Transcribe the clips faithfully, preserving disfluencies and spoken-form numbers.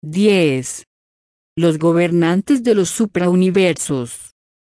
diez. Los gobernantes de los suprauniversos.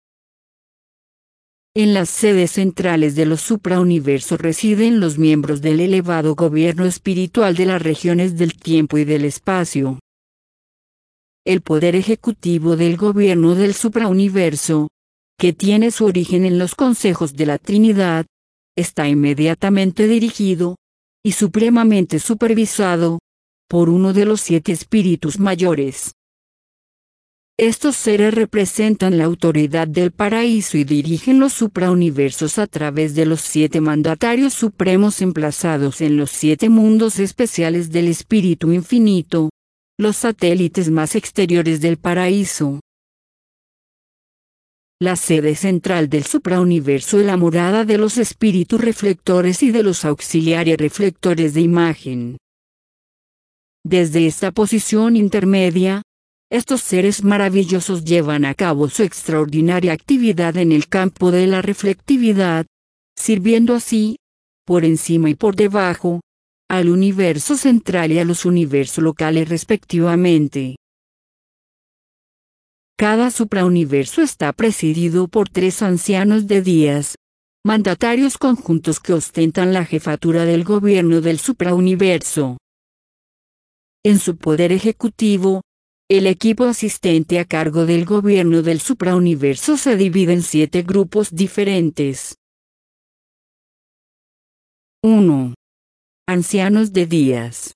En las sedes centrales de los suprauniversos residen los miembros del elevado gobierno espiritual de las regiones del tiempo y del espacio. El poder ejecutivo del gobierno del suprauniverso, que tiene su origen en los consejos de la Trinidad, está inmediatamente dirigido, y supremamente supervisado, por uno de los siete espíritus mayores. Estos seres representan la autoridad del paraíso y dirigen los suprauniversos a través de los siete mandatarios supremos emplazados en los siete mundos especiales del espíritu infinito, los satélites más exteriores del paraíso. La sede central del suprauniverso es la morada de los espíritus reflectores y de los auxiliares reflectores de imagen. Desde esta posición intermedia, estos seres maravillosos llevan a cabo su extraordinaria actividad en el campo de la reflectividad, sirviendo así, por encima y por debajo, al universo central y a los universos locales respectivamente. Cada suprauniverso está presidido por tres ancianos de días, mandatarios conjuntos que ostentan la jefatura del gobierno del suprauniverso. En su poder ejecutivo, el equipo asistente a cargo del gobierno del suprauniverso se divide en siete grupos diferentes. uno. Ancianos de días.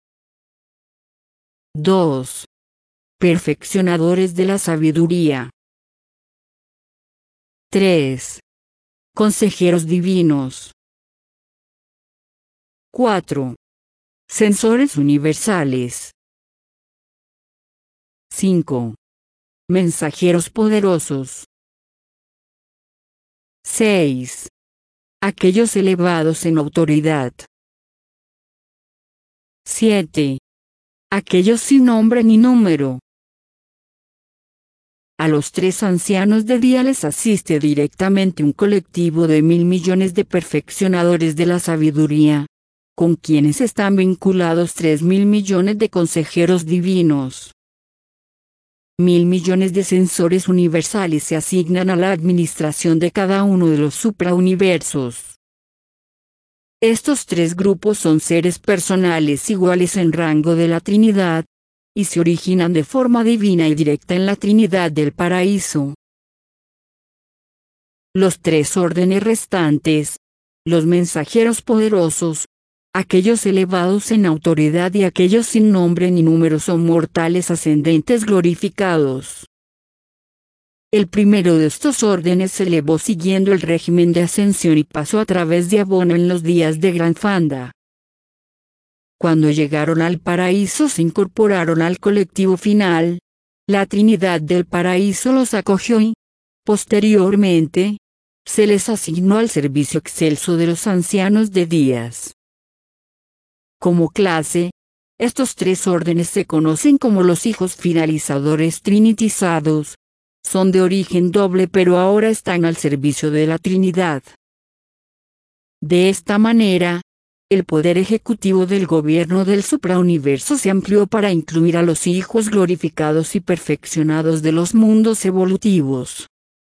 dos. Perfeccionadores de la sabiduría. tres. Consejeros divinos. cuatro. Sensores universales. cinco. Mensajeros poderosos. seis. Aquellos elevados en autoridad. siete. Aquellos sin nombre ni número. A los tres ancianos de día les asiste directamente un colectivo de mil millones de perfeccionadores de la sabiduría, con quienes están vinculados tres mil millones de consejeros divinos. Mil millones de sensores universales se asignan a la administración de cada uno de los suprauniversos. Estos tres grupos son seres personales iguales en rango de la Trinidad, y se originan de forma divina y directa en la Trinidad del Paraíso. Los tres órdenes restantes, los mensajeros poderosos, aquellos elevados en autoridad y aquellos sin nombre ni número son mortales ascendentes glorificados. El primero de estos órdenes se elevó siguiendo el régimen de ascensión y pasó a través de Abono en los días de Gran Fanda. Cuando llegaron al paraíso se incorporaron al colectivo final, la Trinidad del Paraíso los acogió y, posteriormente, se les asignó al servicio excelso de los ancianos de días. Como clase, estos tres órdenes se conocen como los hijos finalizadores trinitizados, son de origen doble pero ahora están al servicio de la Trinidad. De esta manera, el poder ejecutivo del gobierno del suprauniverso se amplió para incluir a los hijos glorificados y perfeccionados de los mundos evolutivos.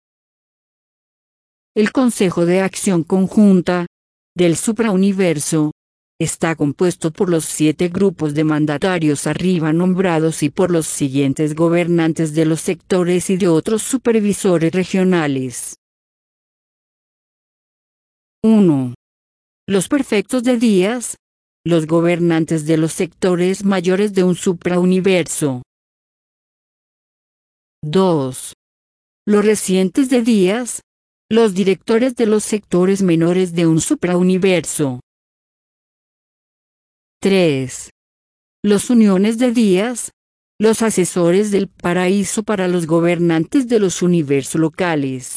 El Consejo de Acción Conjunta del suprauniverso está compuesto por los siete grupos de mandatarios arriba nombrados y por los siguientes gobernantes de los sectores y de otros supervisores regionales. uno. Los perfectos de días, los gobernantes de los sectores mayores de un suprauniverso. dos. Los recientes de días, los directores de los sectores menores de un suprauniverso. tres. Los uniones de días, los asesores del paraíso para los gobernantes de los universos locales.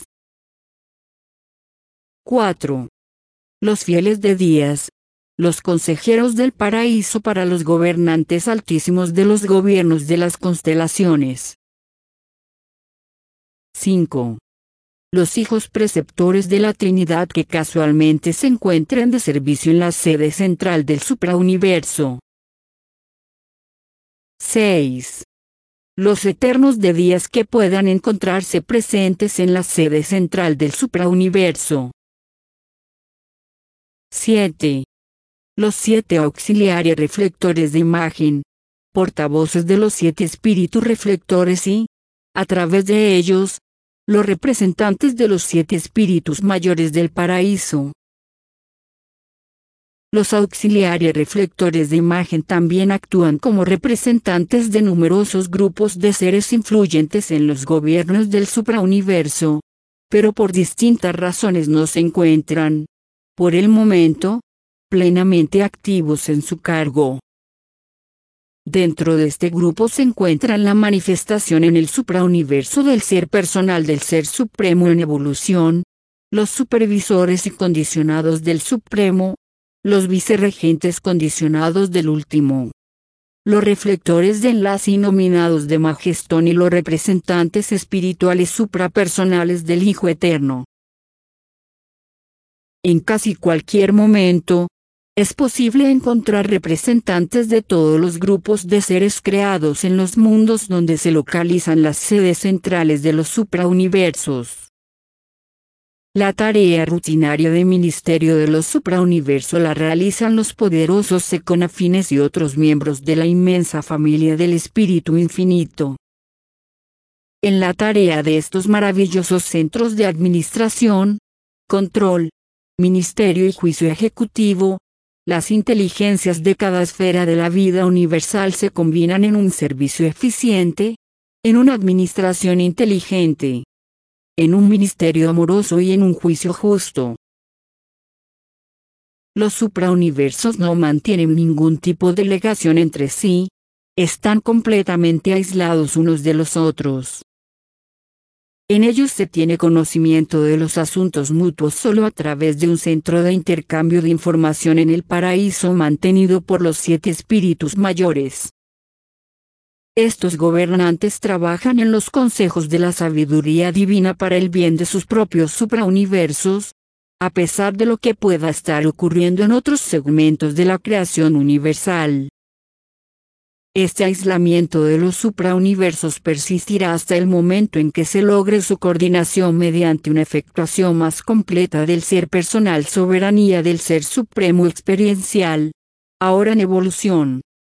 cuatro. Los fieles de días, los consejeros del paraíso para los gobernantes altísimos de los gobiernos de las constelaciones. cinco. Los hijos preceptores de la Trinidad que casualmente se encuentran de servicio en la sede central del suprauniverso. seis. Los eternos de días que puedan encontrarse presentes en la sede central del suprauniverso. siete. Los siete auxiliares reflectores de imagen, portavoces de los siete espíritus reflectores y, a través de ellos, los representantes de los siete espíritus mayores del paraíso. Los auxiliares reflectores de imagen también actúan como representantes de numerosos grupos de seres influyentes en los gobiernos del suprauniverso, pero por distintas razones no se encuentran, por el momento, plenamente activos en su cargo. Dentro de este grupo se encuentran la manifestación en el suprauniverso del ser personal del Ser Supremo en evolución, los supervisores y condicionados del Supremo, los vicerregentes condicionados del último, los reflectores de enlace y nominados de Majestón y los representantes espirituales suprapersonales del Hijo Eterno. En casi cualquier momento, es posible encontrar representantes de todos los grupos de seres creados en los mundos donde se localizan las sedes centrales de los suprauniversos. La tarea rutinaria de ministerio de los suprauniversos la realizan los poderosos seconafines y otros miembros de la inmensa familia del Espíritu Infinito. En la tarea de estos maravillosos centros de administración, control, ministerio y juicio ejecutivo, las inteligencias de cada esfera de la vida universal se combinan en un servicio eficiente, en una administración inteligente, en un ministerio amoroso y en un juicio justo. Los suprauniversos no mantienen ningún tipo de ligación entre sí, están completamente aislados unos de los otros. En ellos se tiene conocimiento de los asuntos mutuos solo a través de un centro de intercambio de información en el paraíso mantenido por los siete espíritus mayores. Estos gobernantes trabajan en los consejos de la sabiduría divina para el bien de sus propios suprauniversos, a pesar de lo que pueda estar ocurriendo en otros segmentos de la creación universal. Este aislamiento de los suprauniversos persistirá hasta el momento en que se logre su coordinación mediante una efectuación más completa del ser personal soberanía del Ser Supremo experiencial, ahora en evolución.